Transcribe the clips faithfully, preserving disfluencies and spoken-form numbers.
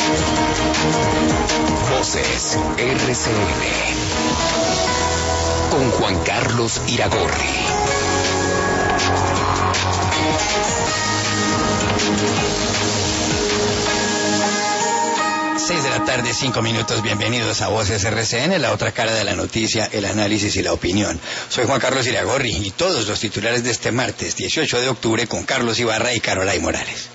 Voces R C N con Juan Carlos Iragorri. Seis de la tarde, cinco minutos. Bienvenidos a Voces R C N, la otra cara de la noticia, el análisis y la opinión. Soy Juan Carlos Iragorri y todos los titulares de este martes dieciocho de octubre con Carlos Ibarra y Carolay Morales.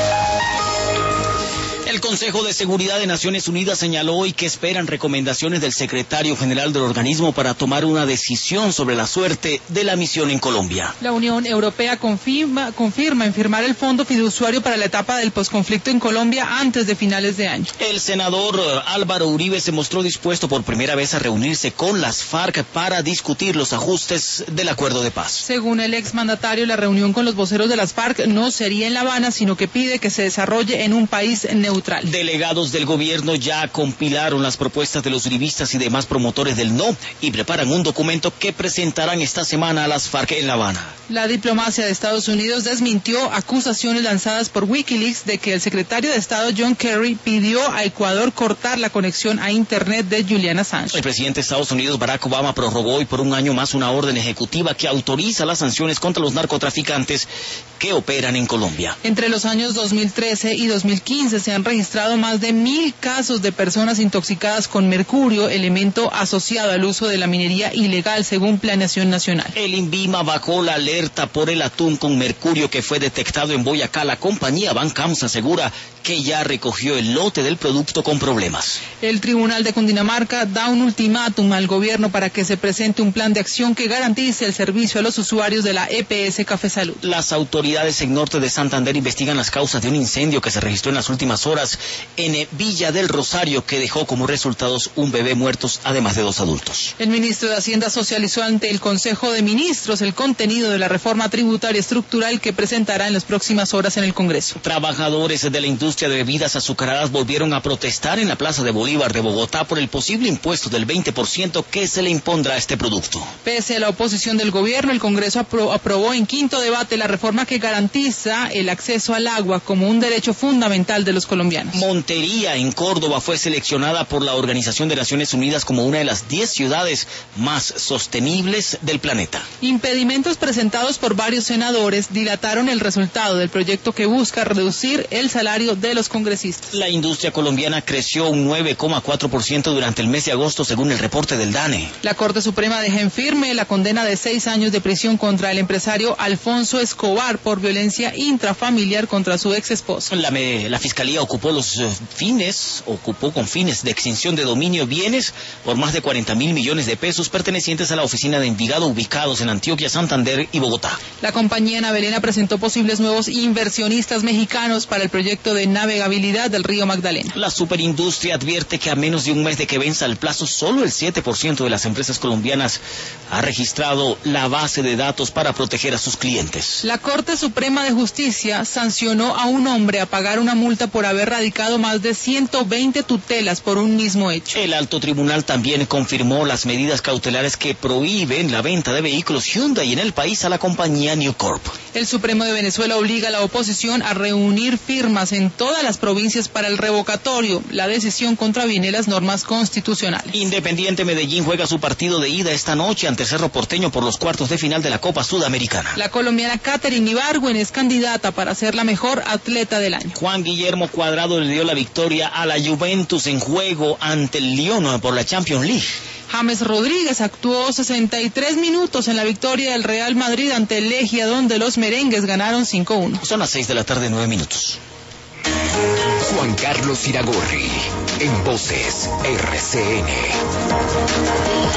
El Consejo de Seguridad de Naciones Unidas señaló hoy que esperan recomendaciones del secretario general del organismo para tomar una decisión sobre la suerte de la misión en Colombia. La Unión Europea confirma, confirma en firmar el fondo fiduciario para la etapa del posconflicto en Colombia antes de finales de año. El senador Álvaro Uribe se mostró dispuesto por primera vez a reunirse con las FARC para discutir los ajustes del acuerdo de paz. Según el exmandatario, la reunión con los voceros de las FARC no sería en La Habana, sino que pide que se desarrolle en un país neutral. Delegados del gobierno ya compilaron las propuestas de los uribistas y demás promotores del no y preparan un documento que presentarán esta semana a las FARC en La Habana. La diplomacia de Estados Unidos desmintió acusaciones lanzadas por Wikileaks de que el secretario de Estado John Kerry pidió a Ecuador cortar la conexión a Internet de Julian Assange. El presidente de Estados Unidos, Barack Obama, prorrogó hoy por un año más una orden ejecutiva que autoriza las sanciones contra los narcotraficantes que operan en Colombia. Entre los años dos mil trece y dos mil quince se han registrado más de mil casos de personas intoxicadas con mercurio, elemento asociado al uso de la minería ilegal, según Planeación Nacional. El INVIMA bajó la alerta por el atún con mercurio que fue detectado en Boyacá. La compañía Bancams asegura que ya recogió el lote del producto con problemas. El Tribunal de Cundinamarca da un ultimátum al gobierno para que se presente un plan de acción que garantice el servicio a los usuarios de la E P S Café Salud. Las autoridades en norte de Santander investigan las causas de un incendio que se registró en las últimas horas en Villa del Rosario, que dejó como resultados un bebé muertos, además de dos adultos. El ministro de Hacienda socializó ante el Consejo de Ministros el contenido de la reforma tributaria estructural que presentará en las próximas horas en el Congreso. Trabajadores de la industria de bebidas azucaradas volvieron a protestar en la Plaza de Bolívar de Bogotá por el posible impuesto del veinte por ciento que se le impondrá a este producto. Pese a la oposición del gobierno, el Congreso apro- aprobó en quinto debate la reforma que garantiza el acceso al agua como un derecho fundamental de los colombianos. Montería, en Córdoba, fue seleccionada por la Organización de Naciones Unidas como una de las diez ciudades más sostenibles del planeta. Impedimentos presentados por varios senadores dilataron el resultado del proyecto que busca reducir el salario de los congresistas. La industria colombiana creció un nueve coma cuatro por ciento durante el mes de agosto, según el reporte del DANE. La Corte Suprema deja en firme la condena de seis años de prisión contra el empresario Alfonso Escobar por violencia intrafamiliar contra su ex esposa. La, la Fiscalía ocupó los uh, fines, ocupó con fines de extinción de dominio bienes por más de cuarenta mil millones de pesos pertenecientes a la oficina de Envigado, ubicados en Antioquia, Santander y Bogotá. La compañía navelena presentó posibles nuevos inversionistas mexicanos para el proyecto de navegabilidad del río Magdalena. La superindustria advierte que a menos de un mes de que venza el plazo, solo el siete por ciento de las empresas colombianas ha registrado la base de datos para proteger a sus clientes. La Corte Suprema de Justicia sancionó a un hombre a pagar una multa por haber radicado más de ciento veinte tutelas por un mismo hecho. El alto tribunal también confirmó las medidas cautelares que prohíben la venta de vehículos Hyundai en el país a la compañía New Corp. El Supremo de Venezuela obliga a la oposición a reunir firmas en todas las provincias para el revocatorio. La decisión contraviene las normas constitucionales. Independiente Medellín juega su partido de ida esta noche ante Cerro Porteño por los cuartos de final de la Copa Sudamericana. La colombiana Katherine Ibargüen es candidata para ser la mejor atleta del año. Juan Guillermo Cuadrado le dio la victoria a la Juventus en juego ante el Lyon por la Champions League. James Rodríguez actuó sesenta y tres minutos en la victoria del Real Madrid ante el Legia, donde los merengues ganaron cinco uno. Son las seis de la tarde, nueve minutos. Juan Carlos Iragorri, en Voces R C N.